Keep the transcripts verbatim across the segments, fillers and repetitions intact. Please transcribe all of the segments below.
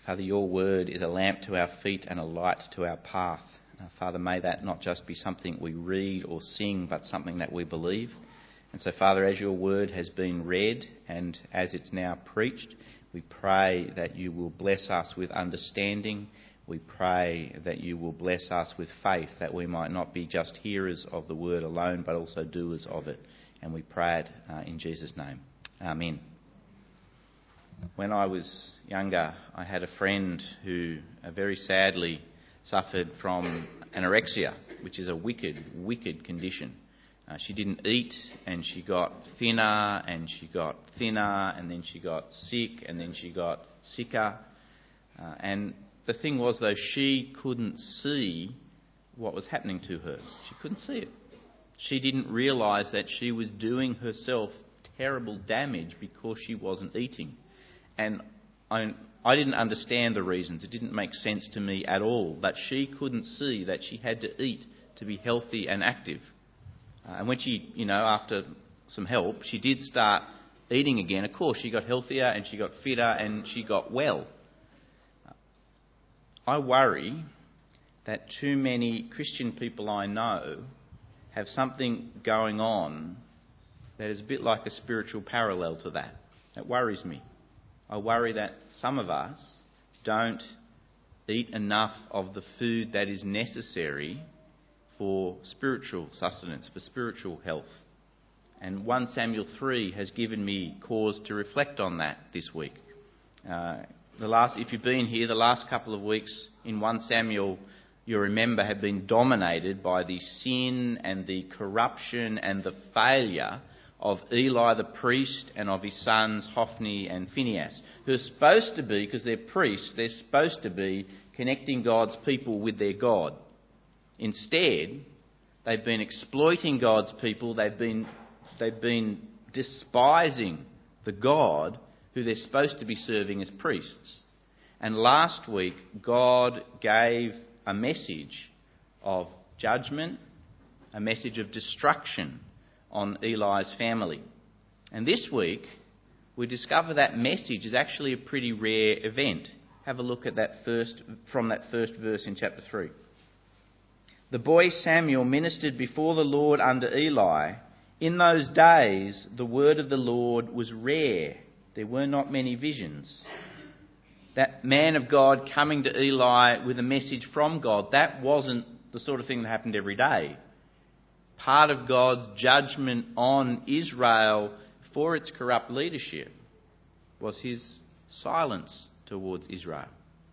Father, your word is a lamp to our feet and a light to our path. Uh, Father, may that not just be something we read or sing, but something that we believe. And so, Father, as your word has been read and as it's now preached, we pray that you will bless us with understanding. We pray that you will bless us with faith, that we might not be just hearers of the word alone, but also doers of it. And we pray it uh, in Jesus' name. Amen. When I was younger, I had a friend who uh, very sadly suffered from anorexia, which is a wicked, wicked condition. Uh, she didn't eat, and she got thinner, and she got thinner, and then she got sick, and then she got sicker. Uh, and the thing was, though, she couldn't see what was happening to her. She couldn't see it. She didn't realise that she was doing herself terrible damage because she wasn't eating. And I, I didn't understand the reasons. It didn't make sense to me at all. But she couldn't see that she had to eat to be healthy and active. Uh, and when she, you know, after some help, she did start eating again. Of course, she got healthier and she got fitter and she got well. I worry that too many Christian people I know have something going on that is a bit like a spiritual parallel to that. It worries me. I worry that some of us don't eat enough of the food that is necessary for spiritual sustenance, for spiritual health. And First Samuel three has given me cause to reflect on that this week. Uh, the last, if you've been here, the last couple of weeks in First Samuel, you remember, have been dominated by the sin and the corruption and the failure of Eli the priest and of his sons Hophni and Phinehas, who are supposed to be, because they're priests, they're supposed to be connecting God's people with their God. Instead, they've been exploiting God's people. They've been, they've been despising the God who they're supposed to be serving as priests. And last week, God gave a message of judgment, a message of destruction on Eli's family. And this week, we discover that message is actually a pretty rare event. Have a look at that first, from that first verse in chapter three. The boy Samuel ministered before the Lord under Eli. In those days, the word of the Lord was rare. There were not many visions. That man of God coming to Eli with a message from God, that wasn't the sort of thing that happened every day. Part of God's judgment on Israel for its corrupt leadership was his silence towards Israel.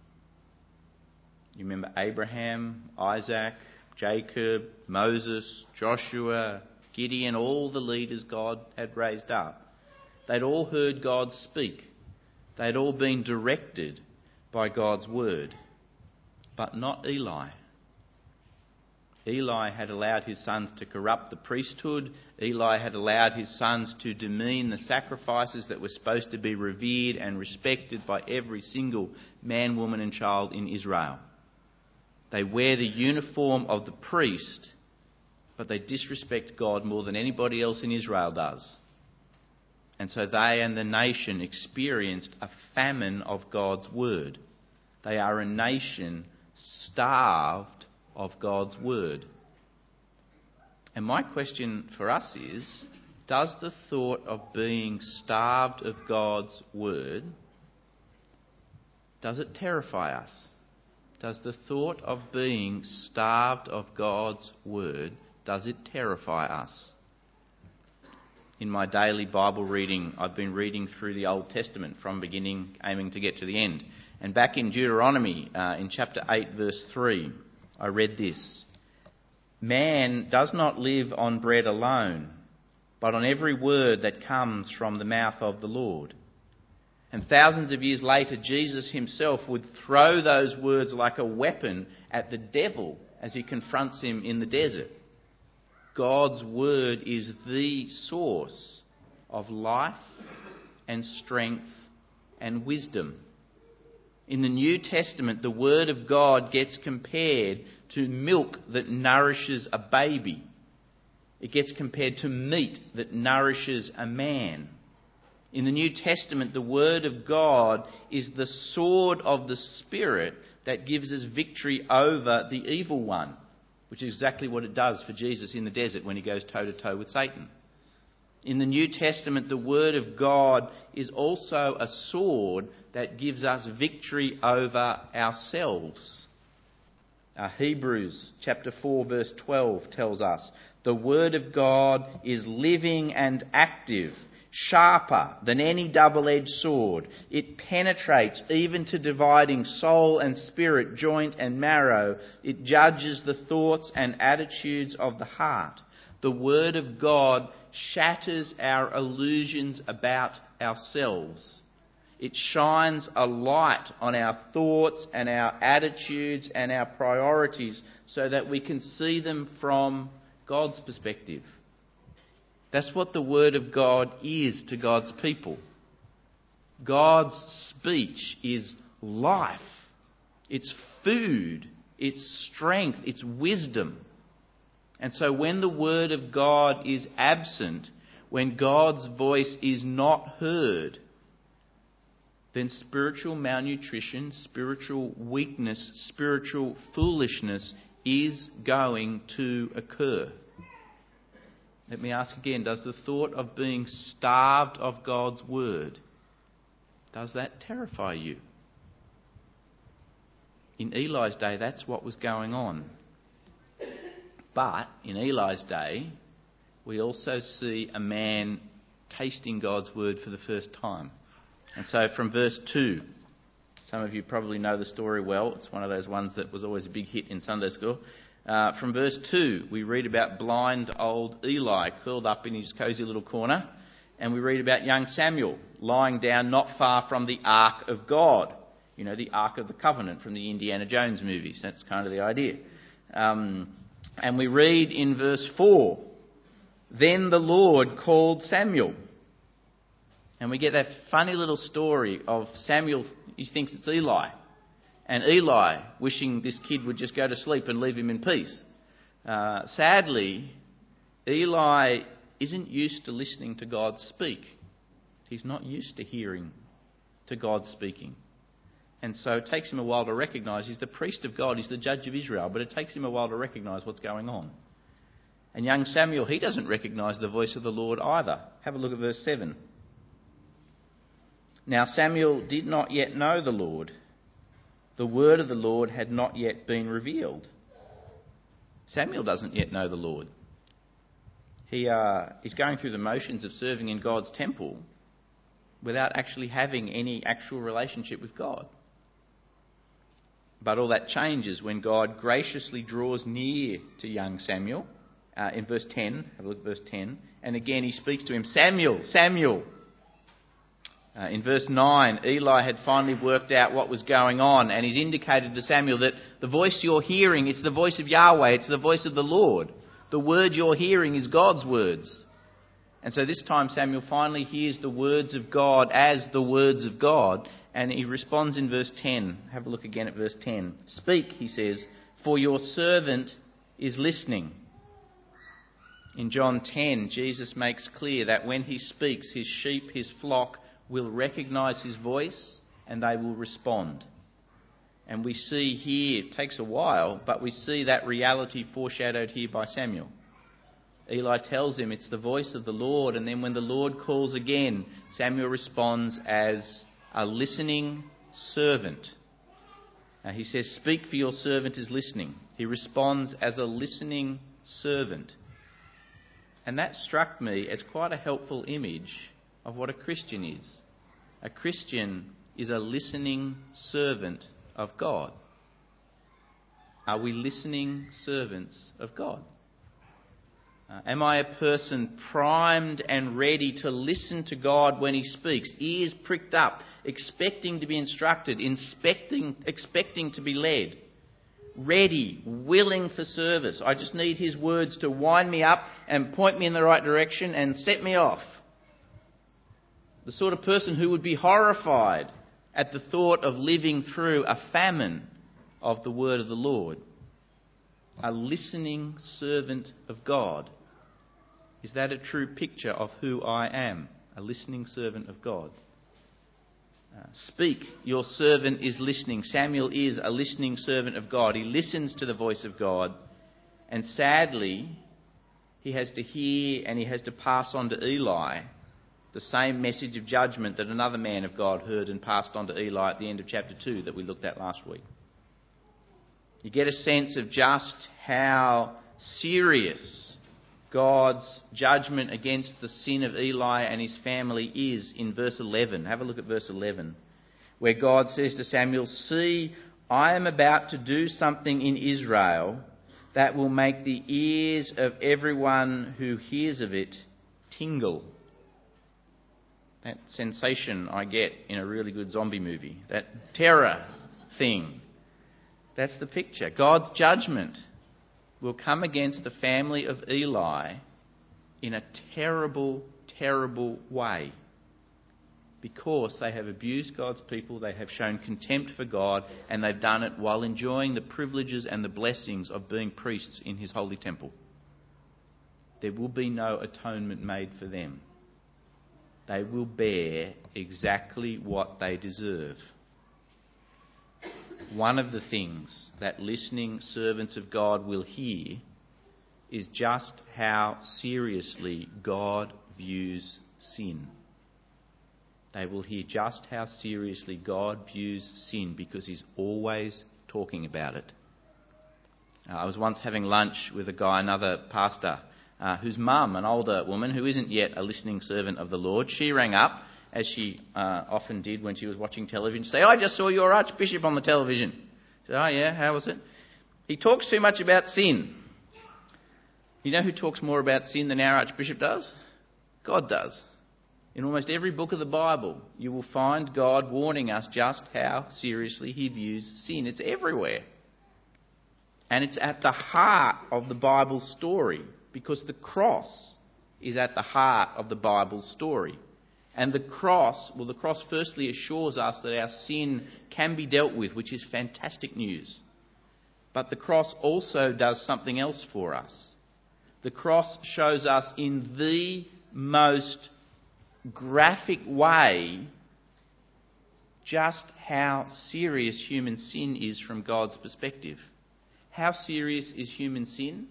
You remember Abraham, Isaac, Jacob, Moses, Joshua, Gideon, all the leaders God had raised up. They'd all heard God speak. They'd all been directed by God's word. But not Eli. Eli had allowed his sons to corrupt the priesthood. Eli had allowed his sons to demean the sacrifices that were supposed to be revered and respected by every single man, woman and child in Israel. They wear the uniform of the priest, but they disrespect God more than anybody else in Israel does. And so they and the nation experienced a famine of God's word. They are a nation starved of God's word. And my question for us is, does the thought of being starved of God's word, does it terrify us? Does the thought of being starved of God's word, does it terrify us? In my daily Bible reading, I've been reading through the Old Testament from beginning, aiming to get to the end. And back in Deuteronomy, uh, in chapter eight, verse three, I read this. Man does not live on bread alone, but on every word that comes from the mouth of the Lord. And thousands of years later, Jesus himself would throw those words like a weapon at the devil as he confronts him in the desert. God's word is the source of life and strength and wisdom. In the New Testament, the word of God gets compared to milk that nourishes a baby. It gets compared to meat that nourishes a man. In the New Testament, the Word of God is the sword of the Spirit that gives us victory over the evil one, which is exactly what it does for Jesus in the desert when he goes toe-to-toe with Satan. In the New Testament, the Word of God is also a sword that gives us victory over ourselves. Uh, Hebrews chapter four verse twelve tells us, "The Word of God is living and active, sharper than any double-edged sword. It penetrates even to dividing soul and spirit, joint and marrow. It judges the thoughts and attitudes of the heart." The Word of God shatters our illusions about ourselves. It shines a light on our thoughts and our attitudes and our priorities so that we can see them from God's perspective. That's what the Word of God is to God's people. God's speech is life. It's food. It's strength. It's wisdom. And so when the Word of God is absent, when God's voice is not heard, then spiritual malnutrition, spiritual weakness, spiritual foolishness is going to occur. Let me ask again, does the thought of being starved of God's Word, does that terrify you? In Eli's day, that's what was going on. But in Eli's day, we also see a man tasting God's Word for the first time. And so from verse two, some of you probably know the story well. It's one of those ones that was always a big hit in Sunday school. Uh, from verse two, we read about blind old Eli curled up in his cosy little corner. And we read about young Samuel lying down not far from the Ark of God. You know, the Ark of the Covenant from the Indiana Jones movies. That's kind of the idea. Um, and we read in verse four, "Then the Lord called Samuel." And we get that funny little story of Samuel, he thinks it's Eli. And Eli wishing this kid would just go to sleep and leave him in peace. Uh, sadly, Eli isn't used to listening to God speak. He's not used to hearing to God speaking. And so it takes him a while to recognise he's the priest of God, he's the judge of Israel, but it takes him a while to recognise what's going on. And young Samuel, he doesn't recognise the voice of the Lord either. Have a look at verse seven. "Now Samuel did not yet know the Lord. The word of the Lord had not yet been revealed." Samuel doesn't yet know the Lord. He uh, is going through the motions of serving in God's temple without actually having any actual relationship with God. But all that changes when God graciously draws near to young Samuel. Uh, in verse ten, have a look at verse ten. And again he speaks to him, "Samuel, Samuel." Uh, in verse nine, Eli had finally worked out what was going on, and he's indicated to Samuel that the voice you're hearing, it's the voice of Yahweh, it's the voice of the Lord. The word you're hearing is God's words. And so this time Samuel finally hears the words of God as the words of God, and he responds in verse ten. Have a look again at verse ten. "Speak," he says, "for your servant is listening." In John ten, Jesus makes clear that when he speaks, his sheep, his flock, will recognise his voice and they will respond. And we see here, it takes a while, but we see that reality foreshadowed here by Samuel. Eli tells him it's the voice of the Lord, and then when the Lord calls again, Samuel responds as a listening servant. Now he says, "Speak, for your servant is listening." He responds as a listening servant. And that struck me as quite a helpful image of what a Christian is. A Christian is a listening servant of God. Are we listening servants of God? Uh, am I a person primed and ready to listen to God when he speaks, ears pricked up, expecting to be instructed, inspecting, expecting to be led, ready, willing for service? I just need his words to wind me up and point me in the right direction and set me off. The sort of person who would be horrified at the thought of living through a famine of the word of the Lord. A listening servant of God. Is that a true picture of who I am? a listening servant of God. Uh, Speak, your servant is listening. Samuel is a listening servant of God. He listens to the voice of God, and sadly, he has to hear and he has to pass on to Eli the same message of judgment that another man of God heard and passed on to Eli at the end of chapter two that we looked at last week. You get a sense of just how serious God's judgment against the sin of Eli and his family is in verse eleven. Have a look at verse eleven, where God says to Samuel, "See, I am about to do something in Israel that will make the ears of everyone who hears of it tingle." That sensation I get in a really good zombie movie, that terror thing. That's the picture. God's judgment will come against the family of Eli in a terrible, terrible way, because they have abused God's people, they have shown contempt for God, and they've done it while enjoying the privileges and the blessings of being priests in his holy temple. There will be no atonement made for them. They will bear exactly what they deserve. One of the things that listening servants of God will hear is just how seriously God views sin. They will hear just how seriously God views sin, because he's always talking about it. Uh, I was once having lunch with a guy, another pastor, uh, whose mum, an older woman who isn't yet a listening servant of the Lord, she rang up, as she uh, often did when she was watching television, say, "I just saw your Archbishop on the television." I said, "Oh yeah, how was it?" "He talks too much about sin." You know who talks more about sin than our Archbishop does? God does. In almost every book of the Bible, you will find God warning us just how seriously he views sin. It's everywhere. And it's at the heart of the Bible story, because the cross is at the heart of the Bible story. And the cross, well, the cross firstly assures us that our sin can be dealt with, which is fantastic news. But the cross also does something else for us. The cross shows us in the most graphic way just how serious human sin is from God's perspective. How serious is human sin?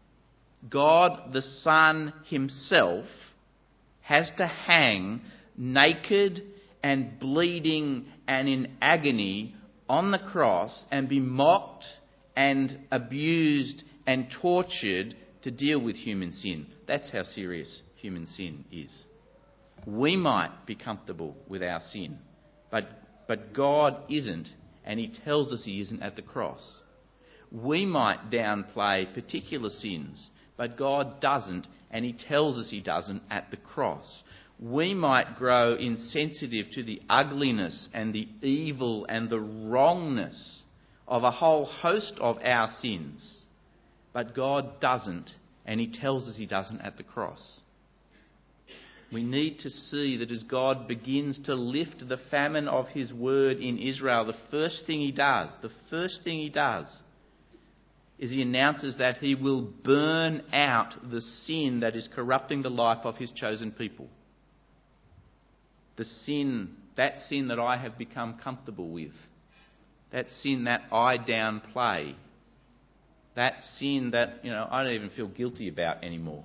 God the Son himself has to hang naked and bleeding and in agony on the cross and be mocked and abused and tortured to deal with human sin. That's how serious human sin is. We might be comfortable with our sin, but, but God isn't, and he tells us he isn't at the cross. We might downplay particular sins, but God doesn't, and he tells us he doesn't at the cross. We might grow insensitive to the ugliness and the evil and the wrongness of a whole host of our sins, but God doesn't, and he tells us he doesn't at the cross. We need to see that as God begins to lift the famine of his word in Israel, the first thing he does, the first thing he does, is he announces that he will burn out the sin that is corrupting the life of his chosen people. The sin, that sin that I have become comfortable with, that sin that I downplay, that sin that, you know, I don't even feel guilty about anymore.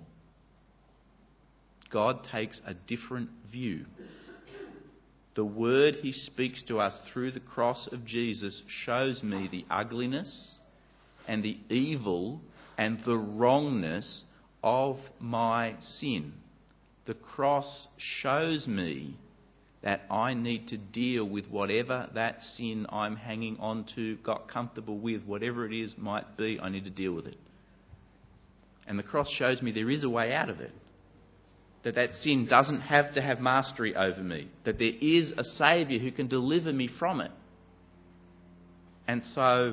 God takes a different view. The word he speaks to us through the cross of Jesus shows me the ugliness and the evil and the wrongness of my sin. The cross shows me that I need to deal with whatever that sin I'm hanging on to, got comfortable with, whatever it is might be, I need to deal with it. And the cross shows me there is a way out of it. That that sin doesn't have to have mastery over me. That there is a Saviour who can deliver me from it. And so,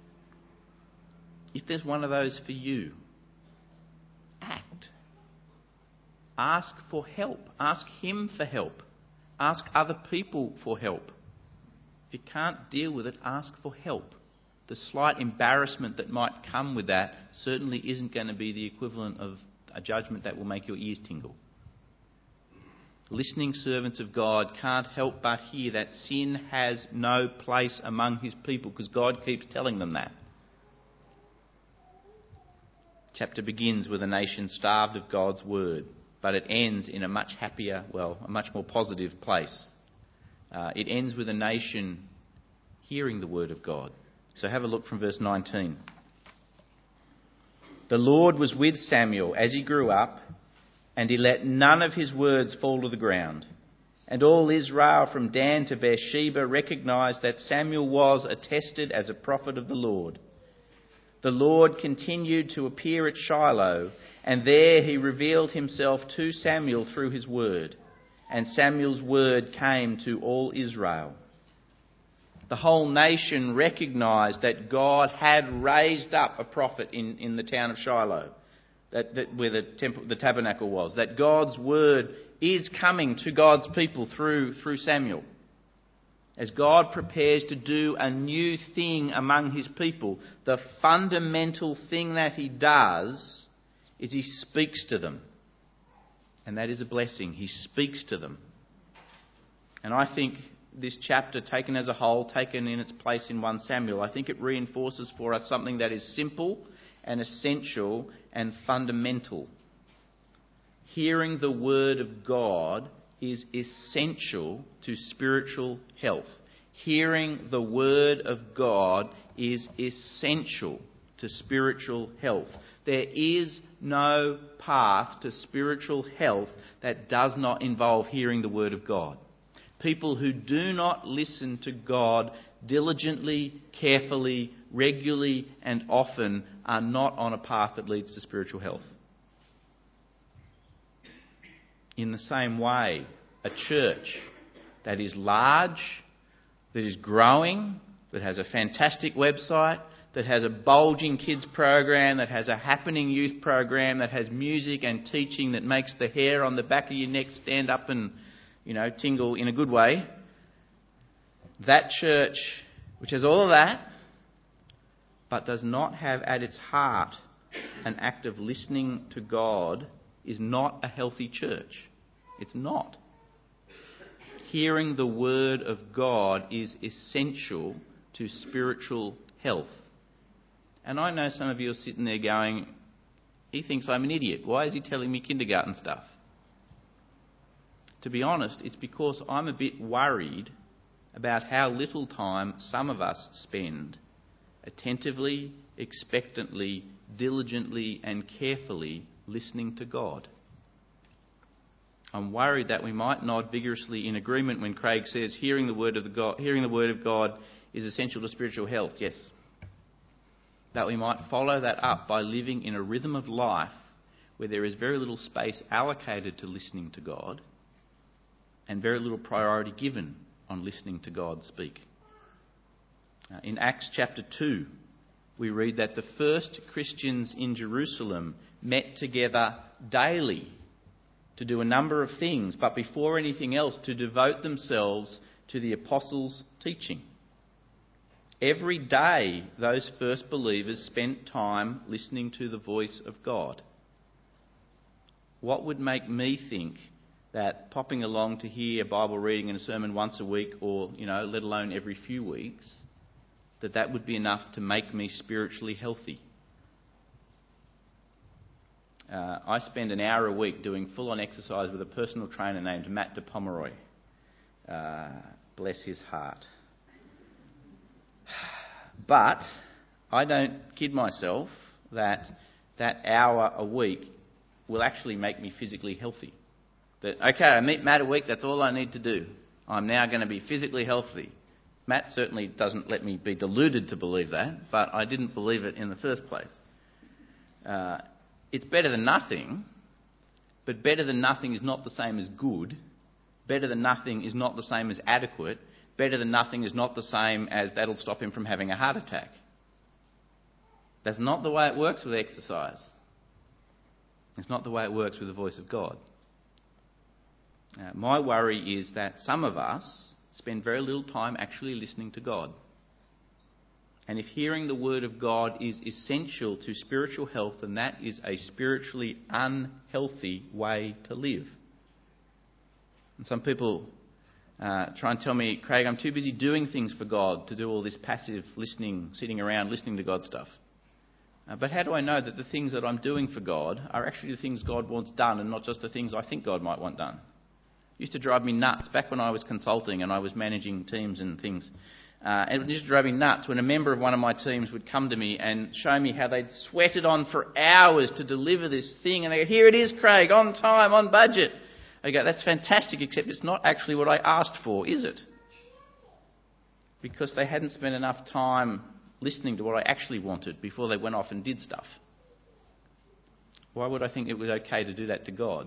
if there's one of those for you, act. Ask for help. Ask him for help. Ask other people for help. If you can't deal with it, ask for help. The slight embarrassment that might come with that certainly isn't going to be the equivalent of a judgment that will make your ears tingle. listening servants of God can't help but hear that sin has no place among his people, because God keeps telling them that. Chapter begins with a nation starved of God's word, but it ends in a much happier, well, a much more positive place. Uh, it ends with a nation hearing the word of God. So have a look from verse nineteen. The Lord was with Samuel as he grew up, and he let none of his words fall to the ground. And all Israel from Dan to Beersheba recognised that Samuel was attested as a prophet of the Lord. The Lord continued to appear at Shiloh, and there he revealed himself to Samuel through his word. And Samuel's word came to all Israel. The whole nation recognised that God had raised up a prophet in, in the town of Shiloh, that, that where the, temple, the tabernacle was, that God's word is coming to God's people through, through Samuel. As God prepares to do a new thing among his people, the fundamental thing that he does is he speaks to them. And that is a blessing. He speaks to them. And I think this chapter, taken as a whole, taken in its place in First Samuel, I think it reinforces for us something that is simple and essential and fundamental. Hearing the word of God is essential to spiritual health. Hearing the word of God is essential to spiritual health. There is no path to spiritual health that does not involve hearing the word of God. People who do not listen to God diligently, carefully, regularly and often are not on a path that leads to spiritual health. In the same way, a church that is large, that is growing, that has a fantastic website, that has a bulging kids program, that has a happening youth program, that has music and teaching that makes the hair on the back of your neck stand up and, you know, tingle in a good way. That church, which has all of that, but does not have at its heart an act of listening to God, is not a healthy church. It's not. Hearing the word of God is essential to spiritual health. And I know some of you are sitting there going, he thinks I'm an idiot. Why is he telling me kindergarten stuff? To be honest, it's because I'm a bit worried about how little time some of us spend attentively, expectantly, diligently and carefully listening to God. I'm worried that we might nod vigorously in agreement when Craig says hearing the word of the God, hearing the word of God is essential to spiritual health. Yes. That we might follow that up by living in a rhythm of life where there is very little space allocated to listening to God and very little priority given on listening to God speak. Uh, in Acts chapter two, we read that the first Christians in Jerusalem met together daily to do a number of things, but before anything else, to devote themselves to the apostles' teaching. Every day, those first believers spent time listening to the voice of God. What would make me think that popping along to hear a Bible reading and a sermon once a week, or, you know, let alone every few weeks, that that would be enough to make me spiritually healthy? Uh, I spend an hour a week doing full-on exercise with a personal trainer named Matt de Pomeroy. Uh, bless his heart. But I don't kid myself that that hour a week will actually make me physically healthy. That, okay, I meet Matt a week, that's all I need to do. I'm now going to be physically healthy. Matt certainly doesn't let me be deluded to believe that, but I didn't believe it in the first place. Uh, it's better than nothing, but better than nothing is not the same as good. Better than nothing is not the same as adequate. Better than nothing is not the same as that'll stop him from having a heart attack. That's not the way it works with exercise. It's not the way it works with the voice of God. Uh, my worry is that some of us spend very little time actually listening to God. And if hearing the word of God is essential to spiritual health, then that is a spiritually unhealthy way to live. And some people uh, try and tell me, Craig, I'm too busy doing things for God to do all this passive listening, sitting around listening to God stuff. Uh, but how do I know that the things that I'm doing for God are actually the things God wants done and not just the things I think God might want done? It used to drive me nuts back when I was consulting and I was managing teams and things. Uh, and it used to drive me nuts when a member of one of my teams would come to me and show me how they'd sweated on for hours to deliver this thing. And they go, here it is, Craig, on time, on budget. I go, that's fantastic, except it's not actually what I asked for, is it? Because they hadn't spent enough time listening to what I actually wanted before they went off and did stuff. Why would I think it was okay to do that to God?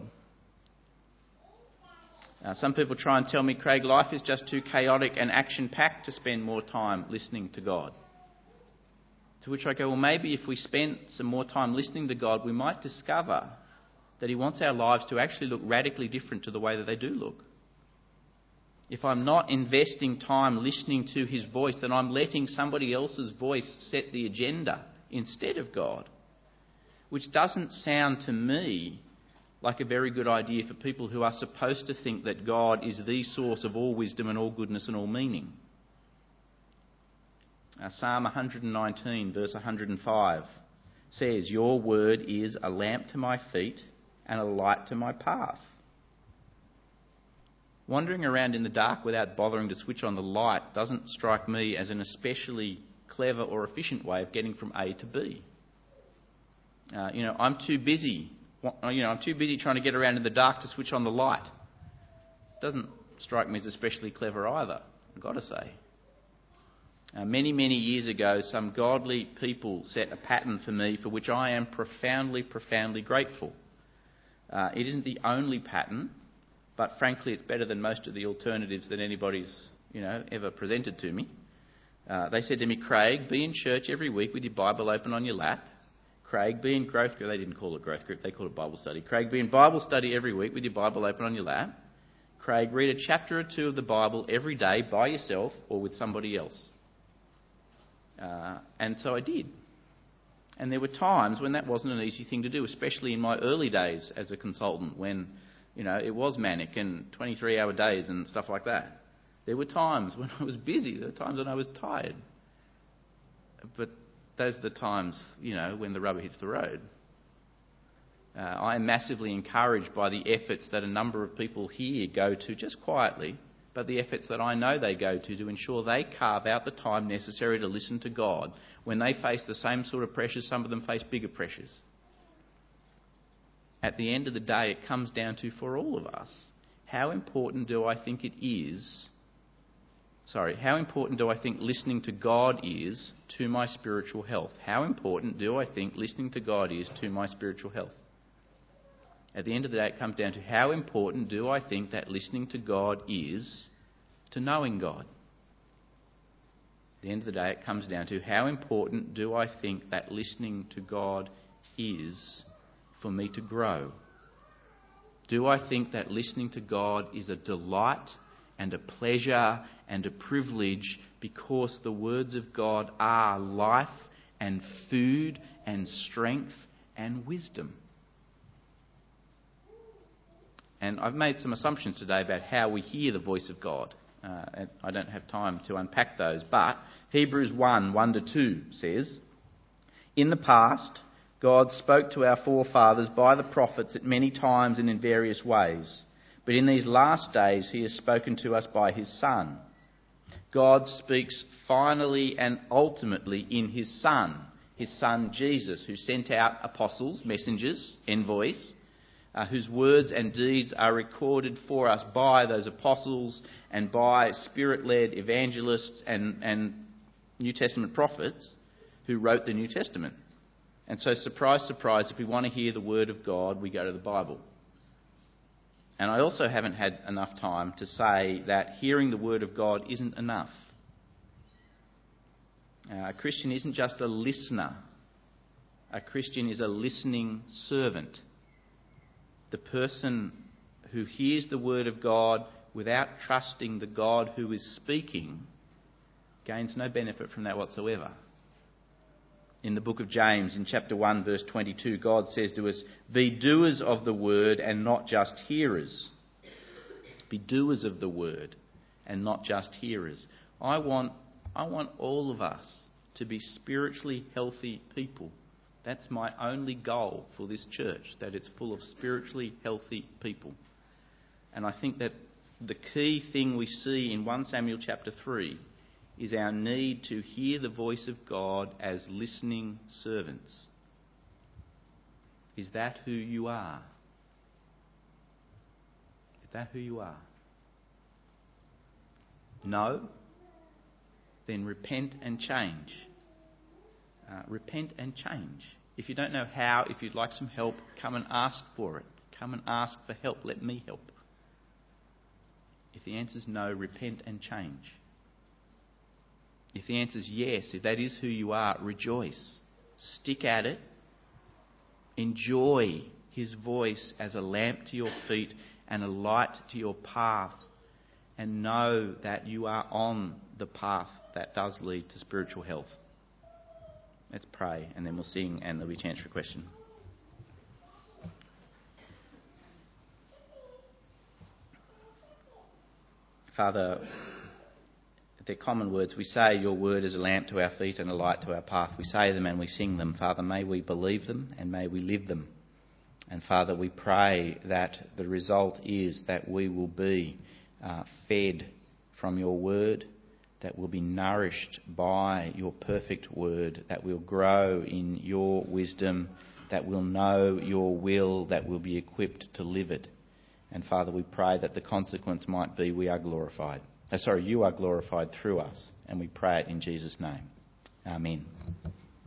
Uh, some people try and tell me, Craig, life is just too chaotic and action-packed to spend more time listening to God. To which I go, well, maybe if we spent some more time listening to God, we might discover that he wants our lives to actually look radically different to the way that they do look. If I'm not investing time listening to his voice, then I'm letting somebody else's voice set the agenda instead of God, which doesn't sound to me like a very good idea for people who are supposed to think that God is the source of all wisdom and all goodness and all meaning. Uh, Psalm one nineteen, verse one oh five says, your word is a lamp to my feet and a light to my path. Wandering around in the dark without bothering to switch on the light doesn't strike me as an especially clever or efficient way of getting from A to B. Uh, you know, I'm too busy. You know, I'm too busy trying to get around in the dark to switch on the light. Doesn't strike me as especially clever either, I've got to say. Uh, many, many years ago, some godly people set a pattern for me for which I am profoundly, profoundly grateful. Uh, it isn't the only pattern, but frankly, it's better than most of the alternatives that anybody's, you know, ever presented to me. Uh, they said to me, Craig, be in church every week with your Bible open on your lap. Craig, be in growth group. They didn't call it growth group, they called it Bible study. Craig, be in Bible study every week with your Bible open on your lap. Craig, read a chapter or two of the Bible every day by yourself or with somebody else. Uh, and so I did. And there were times when that wasn't an easy thing to do, especially in my early days as a consultant when, you know, it was manic and twenty-three hour days and stuff like that. There were times when I was busy. There were times when I was tired. But those are the times, you know, when the rubber hits the road. Uh, I am massively encouraged by the efforts that a number of people here go to just quietly, but the efforts that I know they go to to ensure they carve out the time necessary to listen to God when they face the same sort of pressures. Some of them face bigger pressures. At the end of the day, it comes down to, for all of us, how important do I think it is Sorry, how important do I think listening to God is to my spiritual health? How important do I think listening to God is to my spiritual health? At the end of the day, it comes down to how important do I think that listening to God is to knowing God? At the end of the day, it comes down to how important do I think that listening to God is for me to grow? Do I think that listening to God is a delight and a pleasure and a privilege because the words of God are life and food and strength and wisdom? And I've made some assumptions today about how we hear the voice of God. Uh, and I don't have time to unpack those, but Hebrews one, one to two says, in the past, God spoke to our forefathers by the prophets at many times and in various ways. But in these last days, he has spoken to us by his Son. God speaks finally and ultimately in his Son, his Son Jesus, who sent out apostles, messengers, envoys, uh, whose words and deeds are recorded for us by those apostles and by Spirit-led evangelists and, and New Testament prophets who wrote the New Testament. And so, surprise, surprise, if we want to hear the word of God, we go to the Bible. And I also haven't had enough time to say that hearing the word of God isn't enough. Uh, a Christian isn't just a listener. A Christian is a listening servant. The person who hears the word of God without trusting the God who is speaking gains no benefit from that whatsoever. In the book of James, in chapter one, verse twenty-two, God says to us, be doers of the word and not just hearers, be doers of the word and not just hearers. I want, I want all of us to be spiritually healthy people. That's my only goal for this church, that it's full of spiritually healthy people. And I think that the key thing we see in First Samuel chapter three is our need to hear the voice of God as listening servants. Is that who you are? Is that who you are? No? Then repent and change. Uh, repent and change. If you don't know how, if you'd like some help, come and ask for it. Come and ask for help. Let me help. If the answer is no, repent and change. If the answer is yes, if that is who you are, rejoice. Stick at it. Enjoy his voice as a lamp to your feet and a light to your path. And know that you are on the path that does lead to spiritual health. Let's pray and then we'll sing and there'll be a chance for a question. Father, they're common words. We say your word is a lamp to our feet and a light to our path. We say them and we sing them. Father, may we believe them and may we live them. And Father, we pray that the result is that we will be uh, fed from your word, that we'll be nourished by your perfect word, that we'll grow in your wisdom, that we'll know your will, that we'll be equipped to live it. And Father, we pray that the consequence might be we are glorified. Oh, sorry, you are glorified through us. And we pray it in Jesus' name. Amen.